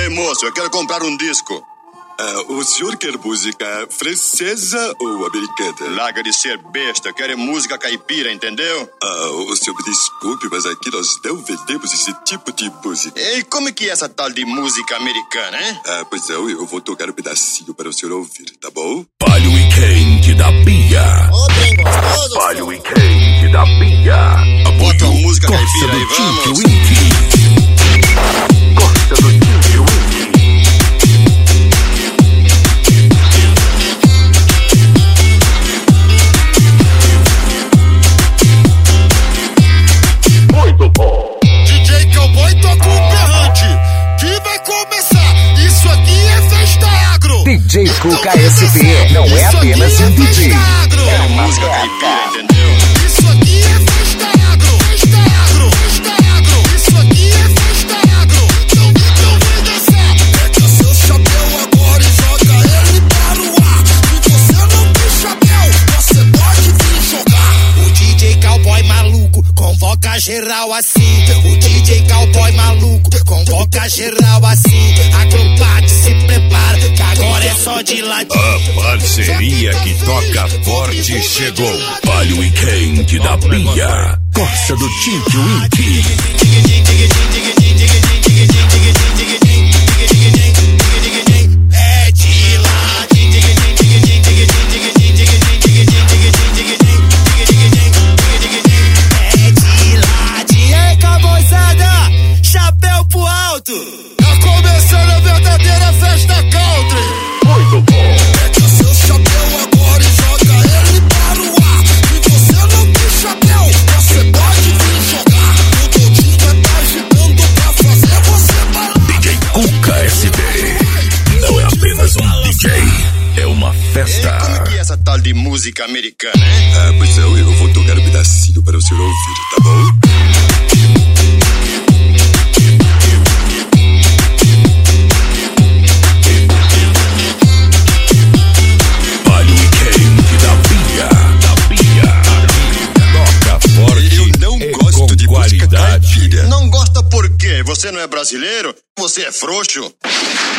Ei, moço, eu quero comprar um disco. O senhor quer música francesa ou americana? Larga de ser besta, eu quero música caipira, entendeu? O senhor me desculpe, mas aqui nós não vendemos esse tipo de música. E como é que é essa tal de música americana, hein? Pois não, eu vou tocar um pedacinho para o senhor ouvir, tá bom? Palio e quente da Pia. Ô, trem gostoso, Palio e quente da Pia. Bota uma música Costa caipira aí, do vamos. Tink Winky. Costa do Tink Winky. DJ Cowboy toca um berrante que vai começar. Isso aqui é festa agro. DJ Então Cuca vai SP começar. não é Isso aqui apenas um festa DJ. agro. Quero música caipira, entendeu? Isso aqui é festa agro. Festa agro. Festa agro. Isso aqui é festa agro. Então vem dançar. Pega seu chapéu agora e joga ele para o ar. Se você não tem chapéu, você pode vir jogar. O DJ Cowboy maluco convoca geral assim. O DJ Cowboy maluco convoca geral assim. Acrobate, se prepara, que agora é só de ladinho. A parceria que toca forte chegou. Palio e quente da Pia. Costa do Tink Winky. É de ladinho. É de ladinho. Ei, cowboyzada, chapéu pro alto. Tá começando a verdadeira festa country. Muito bom. Pega seu chapéu agora e joga ele para o ar. Se você não tem chapéu, você pode vir jogar. O Dodinho tá agitando pra fazer você bailar. DJ Cuca SP. Não é apenas um DJ, é uma E festa. como é que é essa tal de música americana, hein? Pois não, eu vou tocar um pedacinho para o senhor ouvir, tá bom? Palio e quente da Pia. Toca forte. Eu não e gosto com de música qualidade. caipira. Não gosta por quê? Você não é brasileiro? Você é frouxo?